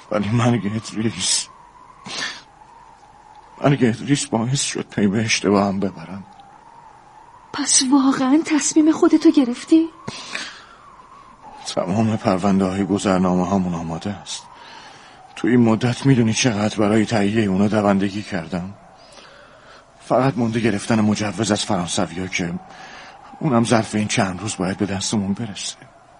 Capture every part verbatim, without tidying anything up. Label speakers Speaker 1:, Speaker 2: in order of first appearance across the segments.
Speaker 1: ولی مرگ ادریس مرگ ادریس باعث شد پی به اشتباهم ببرم.
Speaker 2: پس واقعا تصمیم خودتو گرفتی؟
Speaker 1: تمام پرونده های گذرنامه هامون آماده است. تو این مدت میدونی چقدر برای تهیه اونا دوندگی کردم. فقط مونده گرفتن مجوز از فرانسویا که اونم ظرف این چند روز باید به دستمون برسه.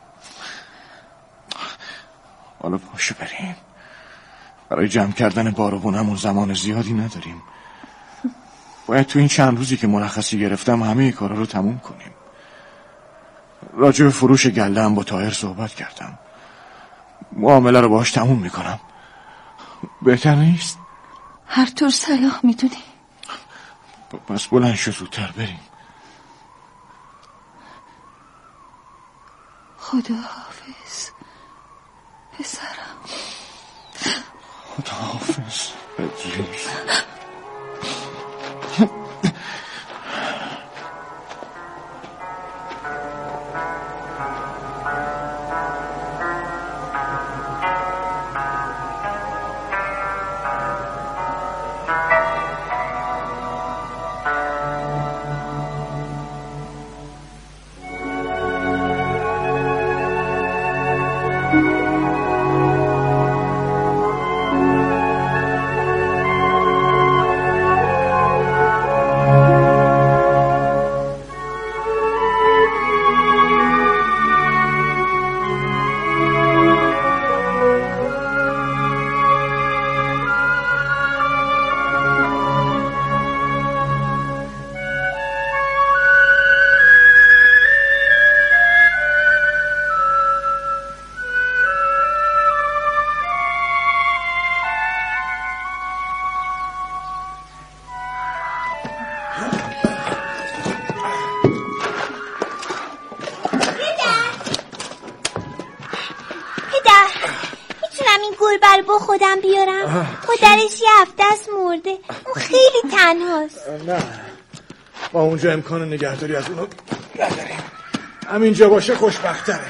Speaker 1: حالا باشه بریم. برای جمع کردن باروونمون زمان زیادی نداریم. باید تو این چند روزی که مرخصی گرفتم همه کارا رو تموم کنیم. راجع به فروش گله هم با طاهر صحبت کردم. معامله رو باهاش تموم میکنم. بهتر نیست؟
Speaker 2: هر طور صلاح میدونی.
Speaker 1: پس بلند شو زودتر بریم.
Speaker 2: خدا حافظ پسرم.
Speaker 1: خدا حافظ ادریس.
Speaker 3: با خودم بیارم. مادرش یه هفته است مرده. اون خیلی تنهاست.
Speaker 1: نه با اونجا امکان نگهداری از اونو نداریم. همینجا باشه خوشبختره.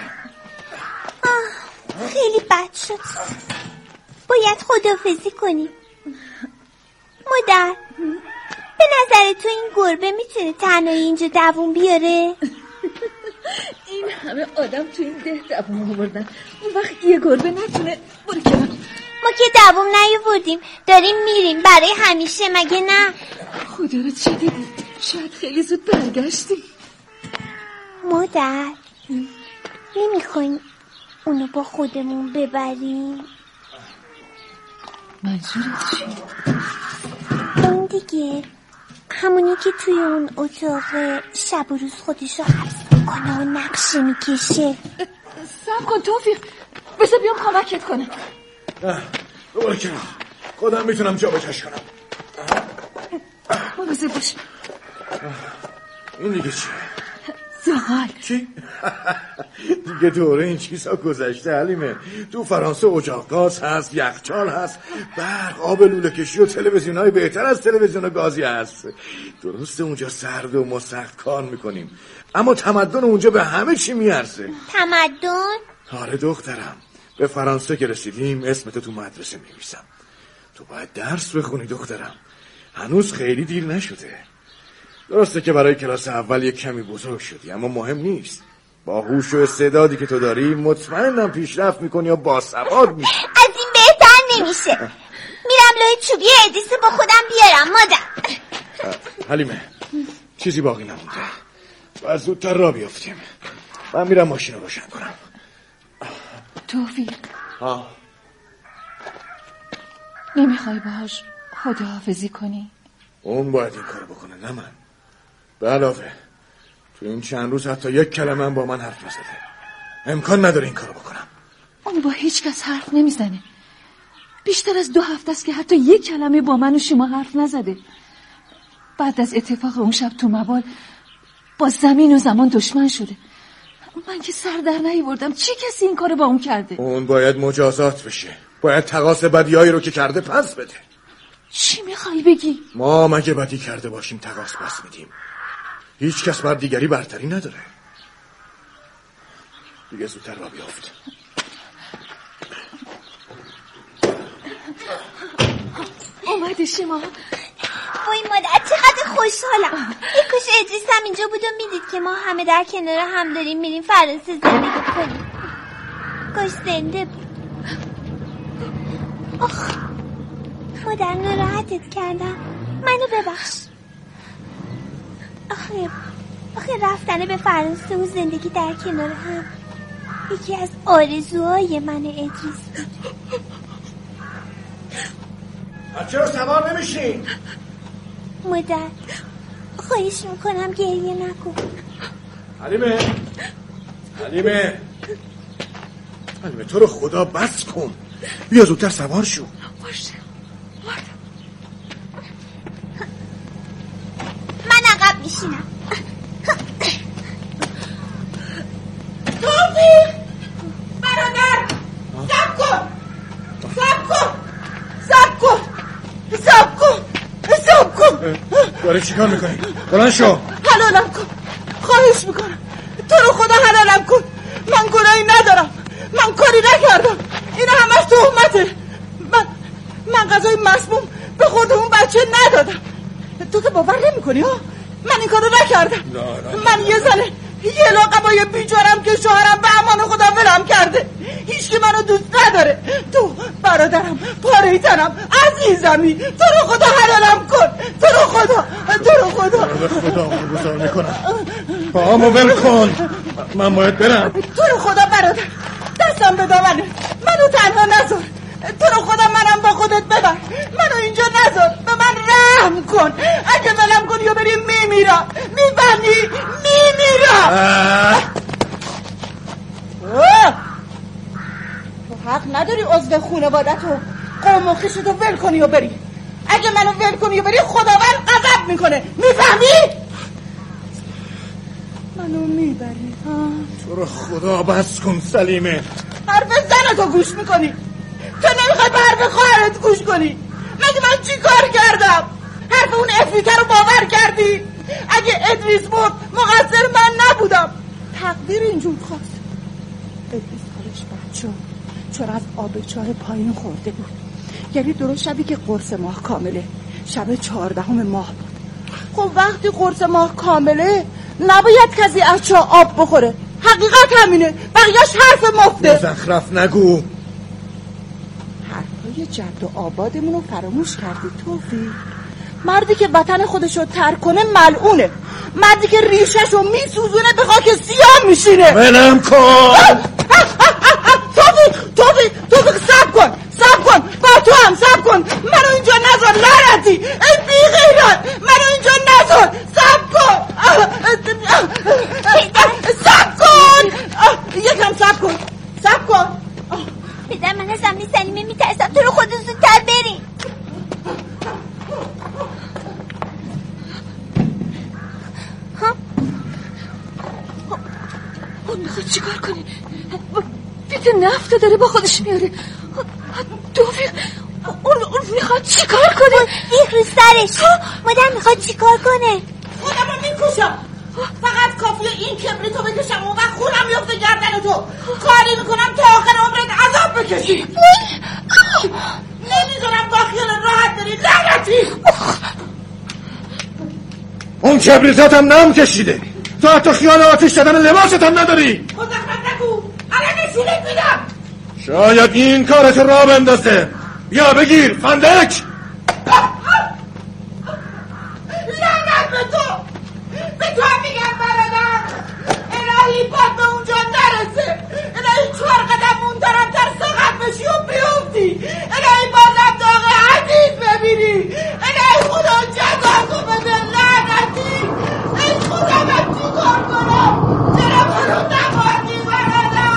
Speaker 3: آه خیلی بد شد. باید خداحافظی کنیم. مادر به نظر تو این گربه میتونه تنهایی اینجا دووم بیاره؟
Speaker 2: این همه آدم تو این ده دووم آوردن، اون وقت یه گربه نتونه؟ برو کنار.
Speaker 3: ما که دووم نیاوردیم، داریم میریم برای همیشه، مگه نه؟
Speaker 2: خدا رو چه دیدی؟ شاید خیلی زود برگشتیم.
Speaker 3: مادر نمیخوایم اونو با خودمون ببریم؟
Speaker 2: منظورت چیه؟
Speaker 3: اون دیگه همونی که توی اون اتاق شب و روز خودشو حبس میکنه و نقشه میکشه.
Speaker 2: سب کن توفیق، بذار بیام کمکت کنم.
Speaker 1: نه دوباره کنم، خودم میتونم جا بجاش کنم.
Speaker 2: مواظب باش.
Speaker 1: این دیگه چیه؟
Speaker 2: زغال.
Speaker 1: چی؟ دیگه دوره این چیزها گذشته حلیمه. تو فرانسه اجاق گاز هست، یخچال هست، برق، آب لوله کشی و تلویزیون های بهتر از تلویزیون گازی هست. درسته اونجا سرد و ما سخت کار میکنیم، اما تمدن اونجا به همه چی میارزه.
Speaker 3: تمدن؟
Speaker 1: آره دخترم، به فرانسه که رسیدیم اسمتو تو مدرسه می‌نویسم. تو باید درس بخونی دخترم، هنوز خیلی دیر نشده. درسته که برای کلاس اول یک کمی بزرگ شدی، اما مهم نیست. با هوش و استعدادی که تو داری مطمئنم پیشرفت میکنی و باسواد میشی.
Speaker 3: از این بهتر نمیشه. میرم لای چوبی ادریس با خودم بیارم. مادر
Speaker 1: حلیمه چیزی باقی نمونده، باید زودتر را بیافتیم. من میرم ماشین رو روشن کنم.
Speaker 2: توفیق
Speaker 1: ها
Speaker 2: نمیخوای باهاش خداحافظی کنی؟
Speaker 1: اون باید این کارو بکنه نه من. به علاوه تو این چند روز حتی یک کلمه هم با من حرف نزده. امکان نداره این کارو بکنم.
Speaker 2: اون با هیچ کس حرف نمیزنه. بیشتر از دو هفته است که حتی یک کلمه با من و شما حرف نزده. بعد از اتفاق اون شب تو مبال با زمین و زمان دشمن شده. من که سر در نیاوردم. چه کسی این کارو با اون کرده؟
Speaker 1: اون باید مجازات بشه. باید تقاص بدیایی رو که کرده پس بده.
Speaker 2: چی میخوای بگی؟
Speaker 1: ما مگه بدی کرده باشیم تقاص پس میدیم؟ هیچ کس بر دیگری برتری نداره. دیگه زودتر را بیافت.
Speaker 2: اومده شما؟
Speaker 3: وای مادر چقدر خوشحالم. یک کاش ادریس هم اینجا بود و میدید که ما همه در کنار هم داریم میریم فرانسه زندگی کنیم. کاش زنده بود. آخ مادر ناراحتت کردم، منو ببخش. آخه آخه رفتن به فرانسه و زندگی در کنار هم یکی از آرزوهای من ادریس بود.
Speaker 1: چرا سوار نمیشین؟
Speaker 3: مادر خواهش میکنم گریه نکن.
Speaker 1: حلیمه حلیمه حلیمه تو رو خدا بس کن، بیا زودتر سوار شو.
Speaker 2: باشه
Speaker 3: من عقب میشینم.
Speaker 4: توفیق برادر سب کن سب کن سب کن سب کن سب کن.
Speaker 1: داره چیکار میکنی؟ بلند شو.
Speaker 4: حلالم کن، خواهش میکنم تو رو خدا حلالم کن. من گناهی ندارم، من کاری نکردم، این همش تهمته. من من غذای مسموم به خود اون بچه ندادم. تو که باور نمیکنی ها؟ من این کارو نکردم. من یه زنه یه لاقبای بیچارم که شوهرم به امان خدا ولم کرده. هیچ که منو دوست نداره. تو برادرم، پاره تنم، عزیزمی، تو رو خدا حلالم کن. تو رو خدا تو رو خدا
Speaker 1: به خدا گذار میکنم، پاهامو ول کن، من باید برم.
Speaker 4: تو رو خدا برادر دستم به دامنه، منو تنها نذار. تو رو خدا منم با خودت ببر، منو اینجا نذار، به من رحم کن. اگه ولم کنی و بریم میمیرم، میبندی میمیرم. تو حق نداری عضو خانوادت و قوم و خویشتو ول کنی و بری. اگه منو ول کنی و بری خداوند غضب میکنه، میفهمی؟ منو میبری ها؟
Speaker 1: تو رو خدا بس کن سلیمه.
Speaker 4: حرف زنتو گوش میکنی، تو نمیخوای به حرف خواهرت گوش کنی. مگه من چی کار کردم؟ حرف اون افریقه رو باور کردی؟ اگه ادریس بود مقصر من نبودم، تقدیر اینجور خواست. ادریس حالش بد شد چون از آب چاه پایین خورده بود. یعنی درست شبی که قرص ماه کامله، شب چهاردهم ماه بود. خب وقتی قرص ماه کامله نباید کسی از چاه آب بخوره. حقیقت همینه، بقیه‌اش حرف مفته.
Speaker 1: مزخرف نگو.
Speaker 4: حرفای جد و آبادمون رو فراموش کردی توفیق. مردی که وطن خودشو ترک کنه ملعونه. مردی که ریشهشو میسوزونه به خاک سیاه میشینه.
Speaker 1: ولم کن.
Speaker 4: توفیق توفیق توفیق سب کن سب کن با تو هم سب کن. منو اینجا نذار لعنتی، ای بی غیرت، منو اینجا نذار. سب کن سب کن یکم سب کن سب کن.
Speaker 3: پدر من از امری سلیمه میترسم، تو رو خود زودتر بریم.
Speaker 2: اون میخواد چی کار کنی؟ بیت نفت داره با خودش میاره. توفیق اون, اون میخواد چی کار کنه؟
Speaker 3: بیخ رو سرش. مادر میخواد چی کار کنه؟
Speaker 4: خودم رو میکشم، فقط کافیه این کبریتو بکشم و وقت خونم میفته گردن تو. کاری میکنم تا آخر عمرت عذاب بکشی. نمیدونم با خیال راحت داری لعنتی.
Speaker 1: اون کبریتات هم نام کشیده، تو حتی خیال آتیش دادن لباست هم نداری.
Speaker 4: مزخرف نگو، الان نشونت میدم.
Speaker 1: شاید این کارت را بندازه. بیا بگیر فندک.
Speaker 4: لعنت به تو، به تو هم میگم برادر. الهی پاد به اونجا نرسه. الهی چهار قدم مونترم تر ساقت بشی و بیفتی. الهی بازم داغ عزیز ببینی. الهی خدا جزا تو بده لعنتی. ای خدا من چی کار کنم؟ چرا منو نبردی برادر؟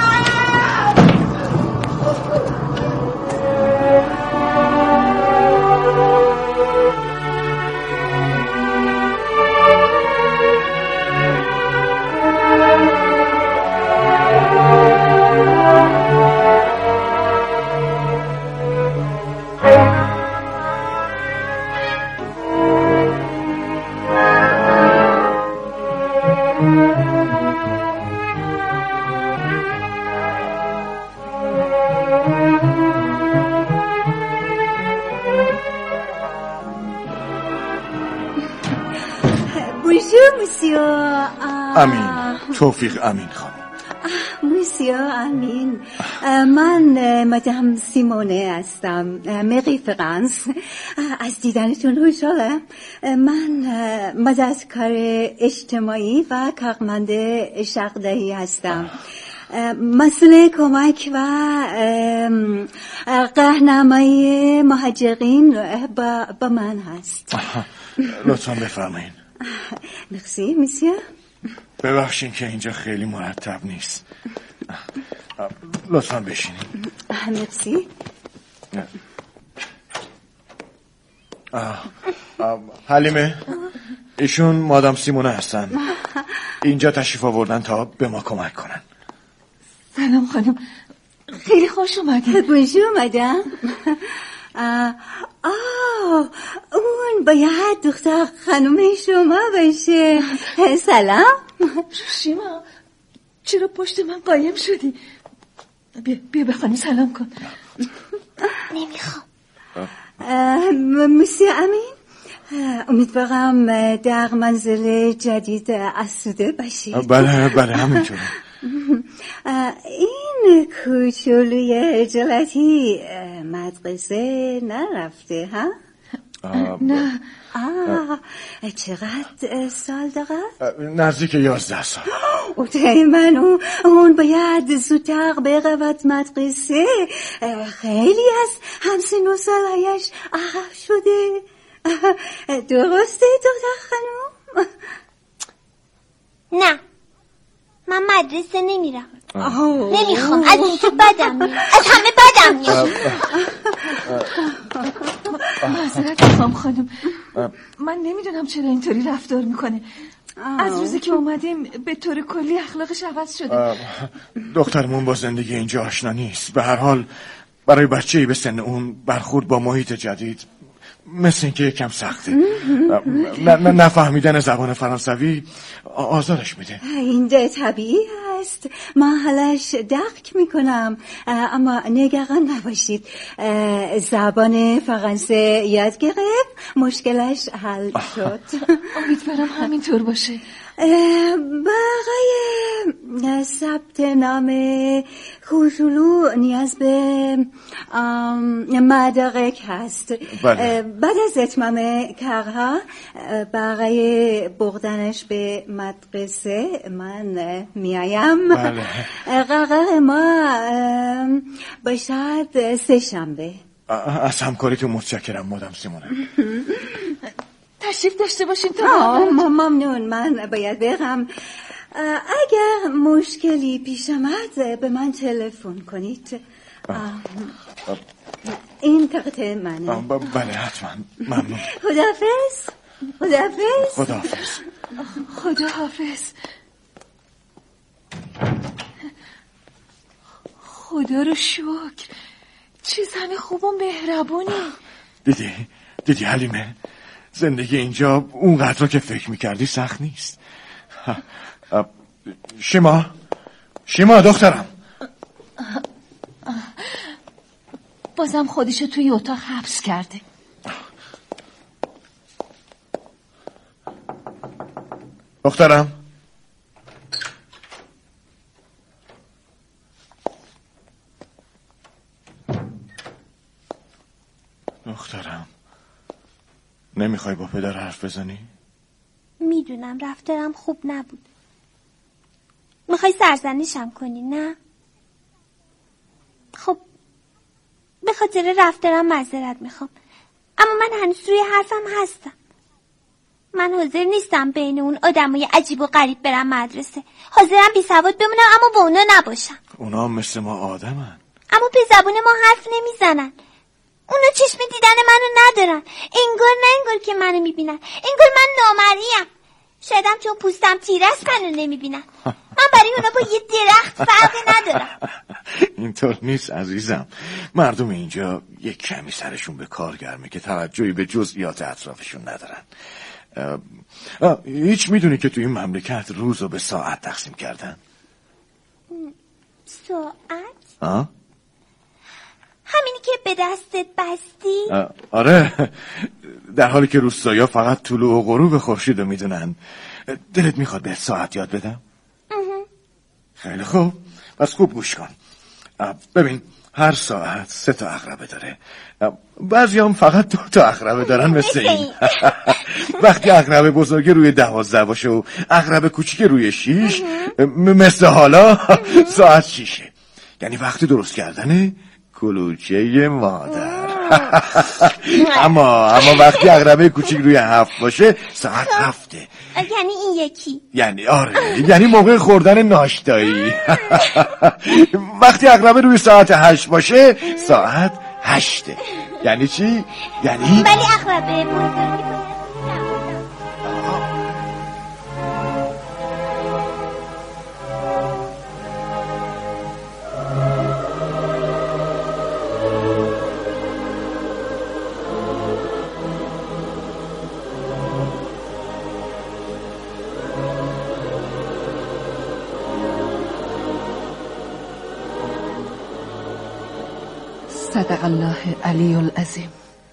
Speaker 5: مسیو
Speaker 1: امین، توفیق امین خانم.
Speaker 5: مسیو امین، من مدام سیمونه هستم، مری فرانس. از دیدنتون خوشحالم. من مددکار اجتماعی و کارمند شغل‌دهی هستم. مسئله کمک و راهنمایی مهاجرین با, با من هست.
Speaker 1: لطفا بفرمایید.
Speaker 5: مرسی مسیو.
Speaker 1: ببخشید که اینجا خیلی مرتب نیست. لطفا بشینید.
Speaker 5: مرسی.
Speaker 1: حلیمه، ایشون مادام سیمونه هستن. اینجا تشریف آوردن تا به ما کمک کنن.
Speaker 2: سلام خانم، خیلی خوش اومدید.
Speaker 5: بونجور مدام. آه اون باید دختر خانم شما باشه. سلام.
Speaker 2: شیما، چرا پشت من قایم شدی؟ بیا بیا به خانم سلام کن.
Speaker 3: نمیخوام.
Speaker 5: مسیو امین، امیدوارم در منزل جدید آسوده باشید.
Speaker 1: بله بله همینطوره.
Speaker 5: این کوچولوی جلتی مدرسه نرفته ها؟
Speaker 2: نه.
Speaker 5: آه چقدر سال داره؟
Speaker 1: نزدیک یازده سال.
Speaker 5: اوته من اون باید زودتر برود مدرسه. خیلی از همسن و سالهایش عقب شده. درسته دختر خانم؟
Speaker 3: نه، من مدرسه نمیرم. نمیخوام. از اینکه بدم میاد، از همه بدم میاد.
Speaker 2: معذرت میخوام خانم، من نمیدونم چرا اینطوری رفتار میکنه. از روزی که اومدیم به طور کلی اخلاقش عوض شده.
Speaker 1: دخترمون با زندگی اینجا آشنا نیست. به هر حال برای بچه‌ای به سن اون برخورد با محیط جدید مثل اینکه یکم سخته. نفهمیدن زبان فرانسوی آزارش میده.
Speaker 5: این ده طبیعی هست، من حالش درک میکنم، اما نگران نباشید. زبان فرانسه یاد گرفت، مشکلش حل شد.
Speaker 2: امیدوارم همینطور باشه.
Speaker 5: برای ثبت نام کوچولو نیاز به مدارک هست.
Speaker 1: بله.
Speaker 5: بعد از اتمام کارها برای بردنش به مدرسه من میایم.
Speaker 1: بله.
Speaker 5: قرار ما باشد سه شنبه.
Speaker 1: از همکاریتون متشکرم مادام سیمونه.
Speaker 2: تشریف داشته باشین تا
Speaker 5: ممنون. من باید برم. اگر مشکلی پیش آمد به من تلفن کنید. این کارت منه.
Speaker 1: بله حتما. ممنون.
Speaker 5: خداحافظ. خداحافظ.
Speaker 1: خداحافظ.
Speaker 2: خداحافظ. خدا رو شکر، چه زن خوب و مهربونی.
Speaker 1: دیدی دیدی حلیمه، زندگی اینجا اونقدر که فکر میکردی سخت نیست. شیما شیما دخترم،
Speaker 2: بازم خودشو توی اتاق حبس کرده.
Speaker 1: دخترم دخترم نمیخوای با پدر حرف بزنی؟
Speaker 3: میدونم رفتارم خوب نبود. میخوای سرزنشم کنی نه؟ خب به خاطر رفتارم معذرت میخوام، اما من هنوز روی حرفم هستم. من حاضر نیستم بین اون آدمای عجیب و غریب برم مدرسه. حاضرم بی سواد بمونم اما با اونا نباشم.
Speaker 1: اونا مثل ما آدمن،
Speaker 3: اما به زبون ما حرف نمیزنن. اونا چشم دیدن منو ندارن. انگار نه انگار که منو میبینن، انگار من نامرئیم. شایدم چون پوستم تیره است منو نمیبینن. من برای اونا با یه درخت فرقی ندارم.
Speaker 1: اینطور نیست عزیزم. مردم اینجا یک کمی سرشون به کار گرمه که توجهی به جزئیات اطرافشون ندارن. آه، آه، هیچ میدونی که تو این مملکت روز رو به ساعت تقسیم کردن؟
Speaker 3: ساعت؟
Speaker 1: آه؟
Speaker 3: همینی که به دستت بستی؟
Speaker 1: آره، در حالی که روستایا فقط طلوع و غروب خورشید رو میدونن، دلت میخواد بهت ساعت یاد بدم؟ خیلی خوب، پس خوب گوش کن. ببین هر ساعت سه تا عقربه داره، بعضی هم فقط دو تا عقربه دارن مثل این. وقتی عقربه بزرگه روی دوازده باشه و عقربه کوچیک روی شیش، مثل حالا ساعت شیشه، یعنی وقت درست کردن کلوچه مادر. اما اما وقتی عقربه کوچیک روی هفت باشه ساعت هفته،
Speaker 3: یعنی این یکی.
Speaker 1: یعنی آره، یعنی موقع خوردن ناشتایی. وقتی عقربه روی ساعت هشت باشه ساعت هشته، یعنی چی؟ یعنی
Speaker 3: ولی عقربه بزرگی باید
Speaker 2: صدق الله علی العظیم.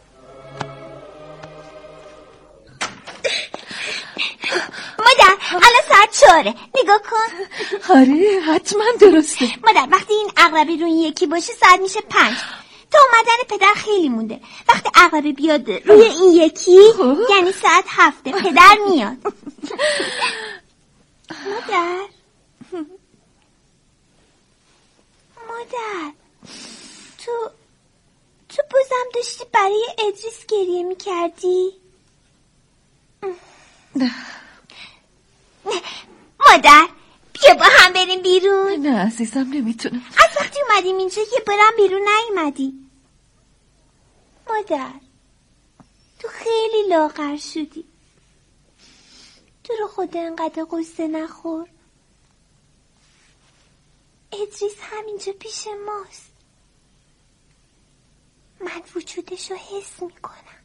Speaker 3: مادر الان ساعت چهاره، نگاه کن.
Speaker 2: آره حتما درسته.
Speaker 3: مادر وقتی این عقربه روی یکی باشه ساعت میشه پنج. تا اومدن پدر خیلی مونده. وقتی عقربه بیاد روی این یکی یعنی ساعت هفته، پدر میاد. مادر مادر تو تو بازم داشتی برای ادریس گریه میکردی؟
Speaker 2: نه
Speaker 3: مادر بیا با هم بریم بیرون.
Speaker 2: نه عزیزم نمیتونم.
Speaker 3: از وقتی اومدیم اینجا یه بارم بیرون نیومدی. مادر تو خیلی لاغر شدی، تو رو خدا انقدر قصه نخور. ادریس همینجا پیش ماست، من وجودشو حس میکنم.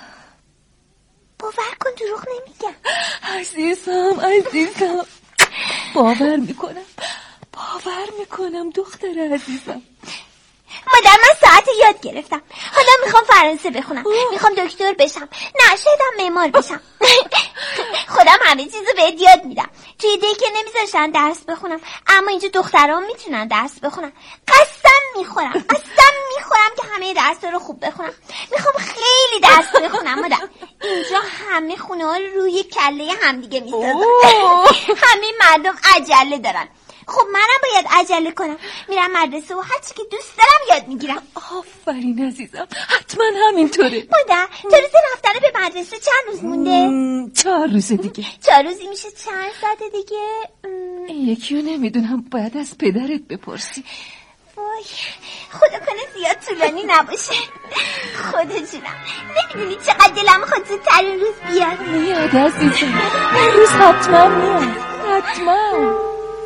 Speaker 3: باور کن دروغ نمیگم.
Speaker 2: عزیزم عزیزم باور میکنم باور میکنم دختر عزیزم.
Speaker 3: مادر من ساعت یاد گرفتم، حالا میخوام فرانسه بخونم، میخوام دکتر بشم، نه شایدم معمار بشم. خودم همه چیزو بهت یاد میدم. توی دیگه نمیذاشتن درس بخونم، اما اینجا دختران میتونن درس بخونن. قسم میخورم قسم میخورم که همه درس رو خوب بخونم. میخوام خیلی درس بخونم مادر. اینجا همه خونه ها روی کله همدیگه میسازن. همه مردم عجله دارن. خب منم باید عجله کنم، میرم مدرسه و هر چی که دوست دارم یاد میگیرم.
Speaker 2: آفرین عزیزم، حتما همینطوره.
Speaker 3: مادر تا روز رفتن به مدرسه چند روز مونده؟
Speaker 2: چهار روز دیگه.
Speaker 3: چهار روزی میشه چند ساعت دیگه؟
Speaker 2: این یکیو نمیدونم، باید از پدرت بپرسی.
Speaker 3: وای خدا کنه زیاد طولانی نباشه. خدا جونم نمیدونی چقدر دلم میخواد زودتر اون روز بیاد.
Speaker 2: میاد عزیزم، این روز حتما میاد، حتما.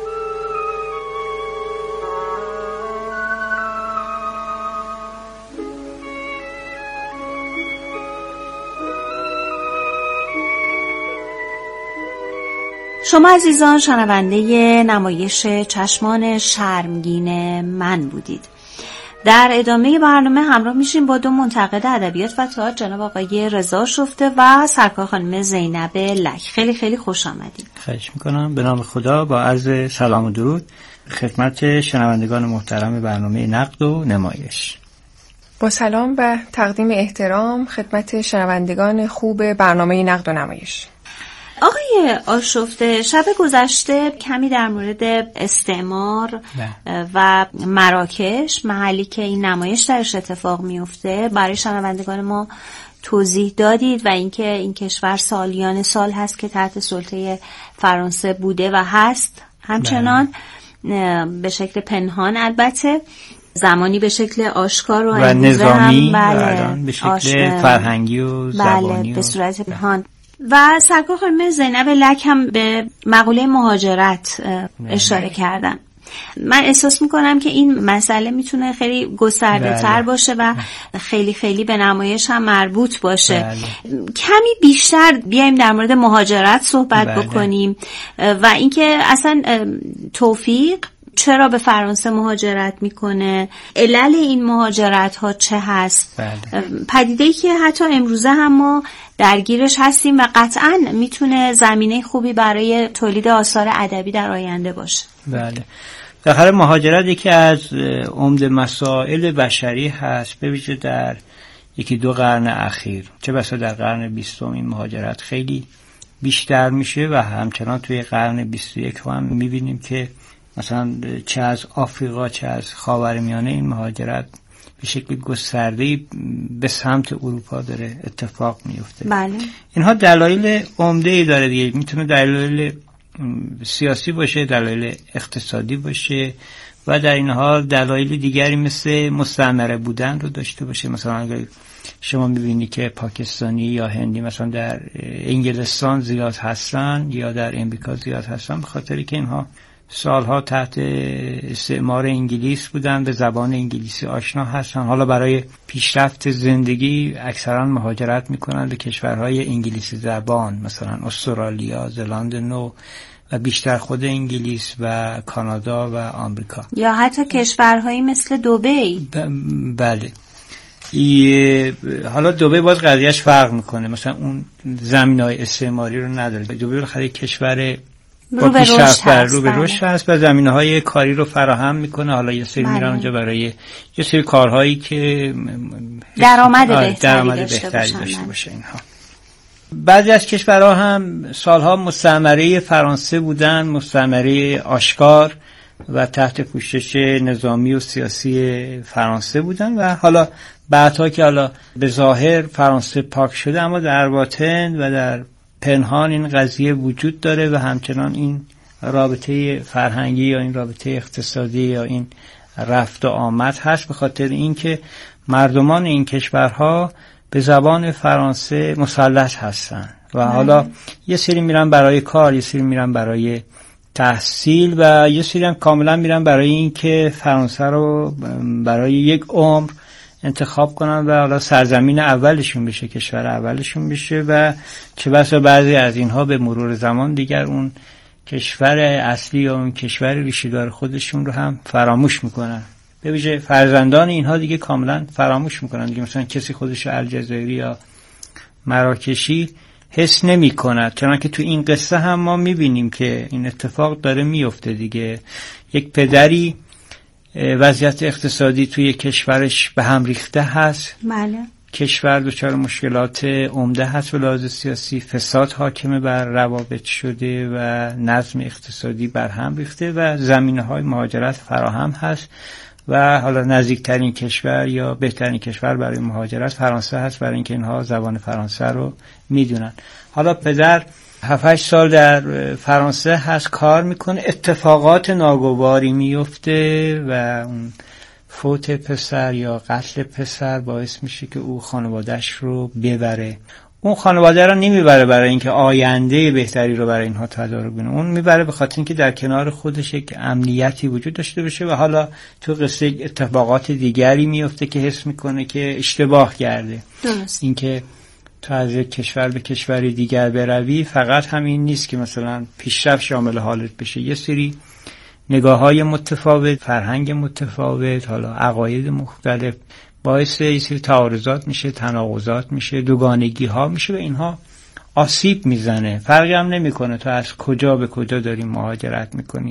Speaker 5: شما عزیزان شنونده نمایش چشمان شرمگین من بودید. در ادامه برنامه همراه میشیم با دو منتقد ادبیات و تئاتر، جناب آقای رضا شفته و سرکار خانم زینب لک. خیلی خیلی خوش آمدید.
Speaker 6: خواهش میکنم. به نام خدا با عرض سلام و درود خدمت شنوندگان محترم برنامه نقد و نمایش.
Speaker 7: با سلام و تقدیم احترام خدمت شنوندگان خوب برنامه نقد و نمایش.
Speaker 5: آقای آشفته، شب گذشته کمی در مورد استعمار نه. و مراکش، محلی که این نمایش درش اتفاق میفته، برای شنوندگان ما توضیح دادید و اینکه این کشور سالیان سال هست که تحت سلطه فرانسه بوده و هست همچنان نه. به شکل پنهان، البته زمانی به شکل آشکار و,
Speaker 6: و نظامی،
Speaker 5: بله.
Speaker 6: به شکل آش... فرهنگی و زبانی
Speaker 5: بله. به صورت پنهان. و سرکار خانم زینب لک هم به مقوله مهاجرت اشاره کردن. من احساس میکنم که این مسئله میتونه خیلی گسترده تر باشه و خیلی خیلی به نمایش هم مربوط باشه. بله. کمی بیشتر بیایم در مورد مهاجرت صحبت بله. بکنیم و اینکه اصلا توفیق چرا به فرانسه مهاجرت میکنه، علل این مهاجرت ها چه هست. بله. پدیده‌ای که حتی امروزه هم ما درگیرش هستیم و قطعاً میتونه زمینه خوبی برای تولید آثار ادبی در آینده باشه.
Speaker 6: بله. در حال مهاجرت یکی از عمده مسائل بشری هست، به ویژه در یکی دو قرن اخیر، چه بسا در قرن بیستم این مهاجرت خیلی بیشتر میشه و همچنان توی قرن بیست و یک هم میبینیم که مثلا چه از آفریقا چه از خاورمیانه این مهاجرت به شکل گسترده‌ای به سمت اروپا داره اتفاق میفته.
Speaker 5: بله.
Speaker 6: اینها دلایل عمده‌ای داره دیگه، میتونه دلایل سیاسی باشه، دلایل اقتصادی باشه و در این حال دلایل دیگری مثل مستعمره بودن رو داشته باشه. مثلا اگر شما میبینی که پاکستانی یا هندی مثلا در انگلستان زیاد هستن یا در امریکا زیاد هستن، به خاطری که اینها سالها تحت استعمار انگلیس بودن، به زبان انگلیسی آشنا هستن، حالا برای پیشرفت زندگی اکثرا مهاجرت میکنن به کشورهای انگلیسی زبان، مثلا استرالیا، زلاند نو و بیشتر خود انگلیس و کانادا و آمریکا
Speaker 5: یا حتی کشورهایی مثل دبی.
Speaker 6: ب... بله. ای... حالا دبی باز قضیهش فرق میکنه، مثلا اون زمینهای استعماری رو نداره. دبی بالاخره کشور
Speaker 5: رو به رشد هست،
Speaker 6: رو به رشد هست و زمینه‌های کاری رو فراهم میکنه. حالا یه سری میرن اونجا برای یه سری کارهایی که
Speaker 5: درآمد بهتری
Speaker 6: درآمد
Speaker 5: داشته
Speaker 6: داشته باشه. اینها بعضی از کشورها هم سالها مستعمره فرانسه بودن، مستعمره آشکار و تحت پوشش نظامی و سیاسی فرانسه بودن و حالا بعدها که حالا به ظاهر فرانسه پاک شده، اما در باطن و در پنهان این قضیه وجود داره و همچنان این رابطه فرهنگی یا این رابطه اقتصادی یا این رفت و آمد هست، به خاطر اینکه مردمان این کشورها به زبان فرانسه مسلط هستن و حالا یه سری میرن برای کار، یه سری میرن برای تحصیل و یه سری هم کاملا میرن برای اینکه فرانسه رو برای یک عمر انتخاب کنن و حالا سرزمین اولشون بشه، کشور اولشون بشه و چه بسا بعضی از اینها به مرور زمان دیگر اون کشور اصلی یا اون کشور ریشه‌دار خودشون رو هم فراموش میکنن. به ویژه فرزندان اینها دیگه کاملا فراموش میکنن دیگه، مثلا کسی خودش الجزایری یا مراکشی حس نمی کند، چنانکه تو این قصه هم ما میبینیم که این اتفاق داره میفته دیگه. یک پدری وضعیت اقتصادی توی کشورش به هم ریخته هست،
Speaker 5: بله.
Speaker 6: کشور دچار مشکلات عمده هست و لحاظ سیاسی، فساد حاکم بر روابط شده و نظم اقتصادی بر هم ریخته و زمینه‌های مهاجرت فراهم هست و حالا نزدیکترین کشور یا بهترین کشور برای مهاجرت فرانسه هست، برای اینکه اینها زبان فرانسه رو میدونن. حالا پدر هفت هشت سال در فرانسه هست، کار میکنه، اتفاقات ناگواری میفته و اون فوت پسر یا قتل پسر باعث میشه که او خانوادهش رو ببره. اون خانواده رو نمیبره برای اینکه آینده بهتری رو برای اینها تدارک کنه، اون میبره به خاطر اینکه در کنار خودش یک امنیتی وجود داشته باشه و حالا تو قصه اتفاقات دیگری میفته که حس میکنه که اشتباه کرده.
Speaker 5: درست.
Speaker 6: اینکه تو از یک کشور به کشور دیگر بروی فقط همین نیست که مثلا پیشرفت شامل حالت بشه، یه سری نگاه‌های متفاوت، فرهنگ متفاوت، حالا عقاید مختلف باعث یه سری تعارضات میشه، تناقضات میشه، دوگانگی ها میشه و اینها آسیب میزنه. فرقی هم نمیکنه تو از کجا به کجا داری مهاجرت میکنی.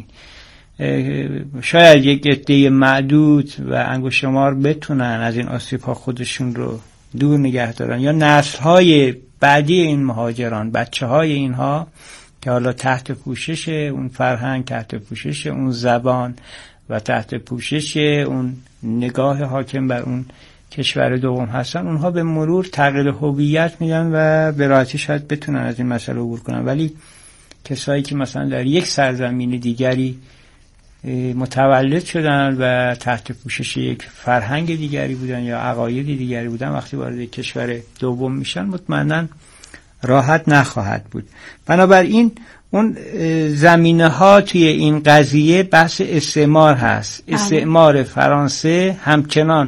Speaker 6: شاید یک عده معدود و انگشت شمار بتونن از این آسیب ها خودشون رو دور نگه دارن یا نسل های بعدی این مهاجران، بچه های اینها که حالا تحت پوشش اون فرهنگ، تحت پوشش اون زبان و تحت پوشش اون نگاه حاکم بر اون کشور دوم هستن، اونها به مرور تغییر هویت میدن و به راحتی شاید بتونن از این مسئله عبور کنن. ولی کسایی که مثلا در یک سرزمین دیگری متولد شدن و تحت پوشش یک فرهنگ دیگری بودن یا عقاید دیگری بودن، وقتی وارد کشور دوم میشن مطمئناً راحت نخواهد بود. بنابراین اون زمینه ها توی این قضیه بحث استعمار هست. استعمار فرانسه همچنان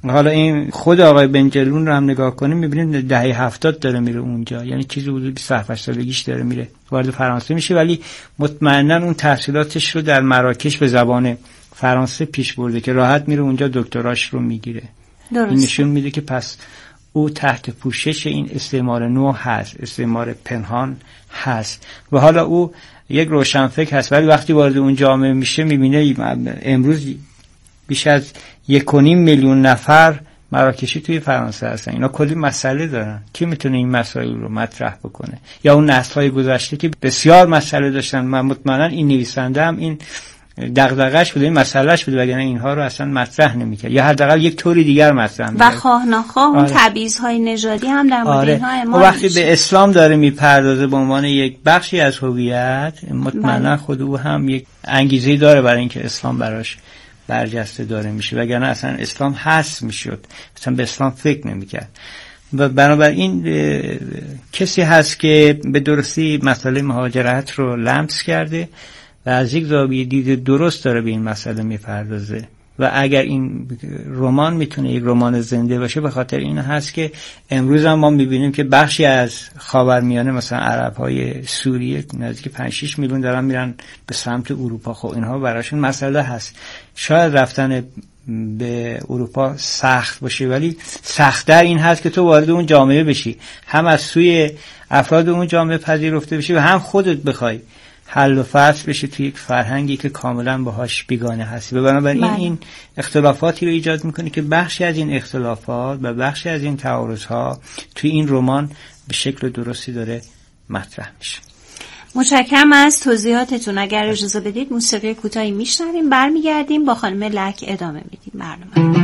Speaker 6: حالا این خود آقای بنجلون رو هم نگاه کنیم میبینیم دهه هفتاد داره میره اونجا، یعنی چیزی حدود بیست و هفت سالگیش داره میره وارد فرانسه میشه، ولی مطمئنا اون تحصیلاتش رو در مراکش به زبان فرانسه پیش برده که راحت میره اونجا دکتراش رو میگیره. این نشون میده که پس او تحت پوشش این استعمار نو هست، استعمار پنهان هست و حالا او یک روشنفکر هست، ولی وقتی وارد اون جامعه میشه میبینه امروز بیش از یک و نیم میلیون نفر مراکشی توی فرانسه هستن، اینا کلی مسئله دارن، کی میتونه این مسائل رو مطرح بکنه؟ یا اون نسل‌های گذشته که بسیار مسئله داشتن، من مطمئنا این نویسنده هم این دغدغه‌اش بوده، این مسئله‌اش بوده، وگرنه اینها رو اصلا مطرح نمی‌کرد یا حداقل یک طوری دیگر مطرح می‌کرد.
Speaker 5: و خواه ناخواه اون تبعیض‌های نژادی هم در مورد
Speaker 6: آره.
Speaker 5: اینها اعمال
Speaker 6: وقتی
Speaker 5: میشه.
Speaker 6: به اسلام داره میپردازه به عنوان یک بخشی از هویت، مطمئنا خود او هم یک انگیزه‌ای داره برای اینکه اسلام براش برجسته داره میشه، وگرنه اصلا اسلام حذف میشد، اصلا به اسلام فکر نمی‌کرد. و بنابراین کسی هست که به درستی مسئله مهاجرت رو لمس کرده و از یک زاویه دید درست داره به این مسئله میپردازه و اگر این رمان میتونه یک رمان زنده باشه به خاطر این هست که امروز هم ما میبینیم که بخشی از خاورمیانه مثلا عرب‌های سوریه نزدیک پنج شش میلیون دارن میرن به سمت اروپا. خب اینها براشون مسئله هست، شاید رفتن به اروپا سخت باشه ولی سخت‌تر این هست که تو وارد اون جامعه بشی، هم از سوی افراد اون جامعه پذیرفته بشی و هم خودت بخوای حل و فصل بشه توی یک فرهنگی که کاملا باهاش بیگانه هستی. و بنابراین این, این اختلافاتی رو ایجاد میکنه که بخشی از این اختلافات و بخشی از این تعارض‌ها توی این رمان به شکل درستی داره مطرح میشه.
Speaker 5: متشکرم از توضیحاتتون. اگر اجازه بدید موسیقی کوتاهی میشنویم، برمیگردیم با خانم لک ادامه میدیم برنامه.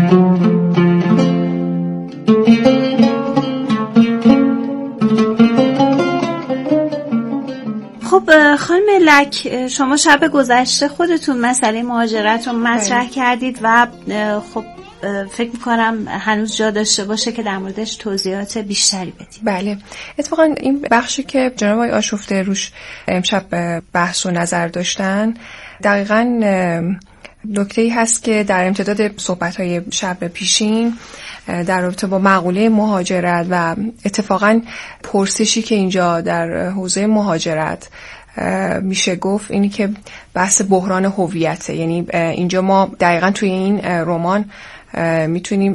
Speaker 5: خب خانم لک، شما شب گذشته خودتون مسئله مهاجرت رو مطرح کردید و خب فکر میکنم هنوز جا داشته باشه که در موردش توضیحات بیشتری بدید.
Speaker 7: بله، اتفاقا این بخشی که جناب آقای آشفته روش امشب بحث و نظر داشتن دقیقاً نکته‌ای هست که در امتداد صحبت‌های شب پیشین در رابطه با مقوله مهاجرت و اتفاقاً پرسشی که اینجا در حوزه مهاجرت میشه گفت اینی که بحث بحران هویته. یعنی اینجا ما دقیقاً توی این رمان میتونیم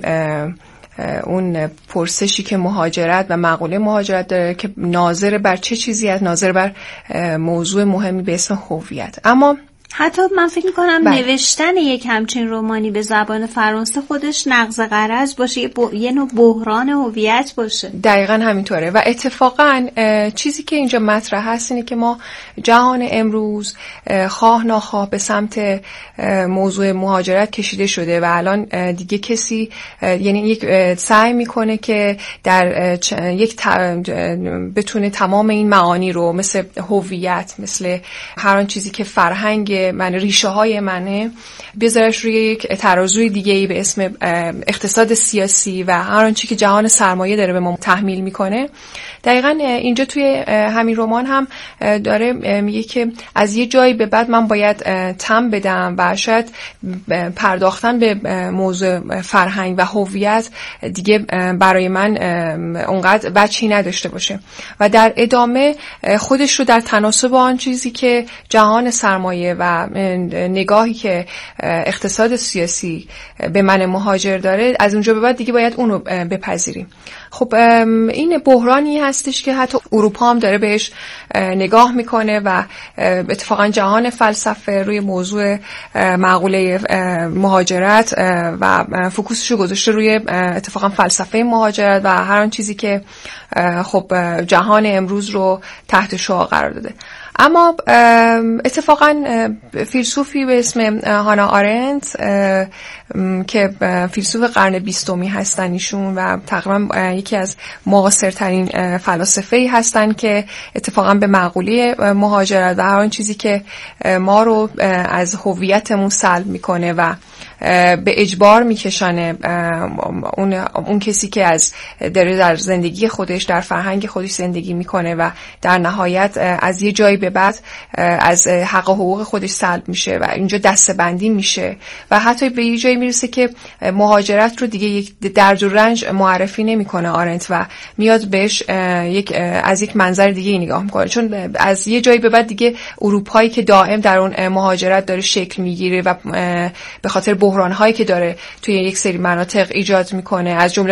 Speaker 7: اون پرسشی که مهاجرت و مقوله مهاجرت داره که ناظر بر چه چیزی است، ناظر بر موضوع مهمی به اسم هویت. اما
Speaker 5: حتی من فکر میکنم بله. نوشتن یک همچین رومانی به زبان فرانسه خودش نقض غرض باشه، یه, ب... یه نوع بحران هویت باشه.
Speaker 7: دقیقاً همینطوره. و اتفاقاً چیزی که اینجا مطرح هست اینه که ما جهان امروز خواه ناخواه به سمت موضوع مهاجرت کشیده شده و الان دیگه کسی یعنی یک سعی میکنه که در یک ت... بتونه تمام این معانی رو مثل هویت، مثل هر آن چیزی که فرهنگ من، ریشه های منه، بذارش روی یک ترازوی دیگه‌ای به اسم اقتصاد سیاسی و هر آنچه که جهان سرمایه داره به ما تحمیل میکنه. دقیقاً اینجا توی همین رمان هم داره میگه که از یه جایی به بعد من باید تم بدم و شاید پرداختن به موضوع فرهنگ و هویت دیگه برای من اونقدر بچی نداشته باشه و در ادامه خودش رو در تناسب آن چیزی که جهان سرمایه و نگاهی که اقتصاد سیاسی به من مهاجر داره از اونجا به بعد دیگه باید اونو بپذیریم. خب این بحرانی هستش که حتی اروپا هم داره بهش نگاه میکنه و اتفاقا جهان فلسفه روی موضوع مقوله مهاجرت و فوکوسش رو گذاشته روی اتفاقا فلسفه مهاجرت و هر آن چیزی که خب جهان امروز رو تحت شعاع قرار داده. اما اتفاقا فیلسوفی به اسم هانا آرنت که فیلسوف قرن بیستمی هستن ایشون و تقریبا یکی از معاصرترین فلاسفه‌ای هستن که اتفاقا به مقوله مهاجرت و هر آن چیزی که ما رو از هویتمون سلب میکنه و به اجبار میکشانه اون اون کسی که از داره در زندگی خودش در فرهنگ خودش زندگی میکنه و در نهایت از یه جایی به بعد از حق و حقوق خودش سلب میشه و اینجا دسته‌بندی میشه و حتی به یه جایی میرسه که مهاجرت رو دیگه یک درد و رنج معرفی نمیکنه آرنت و میاد بهش یک از یک منظر دیگه نگاه میکنه، چون از یه جایی به بعد دیگه اروپایی که دائم در اون مهاجرت داره شکل میگیره و به خاطر بحران‌هایی که داره توی یک سری مناطق ایجاد میکنه، از جمله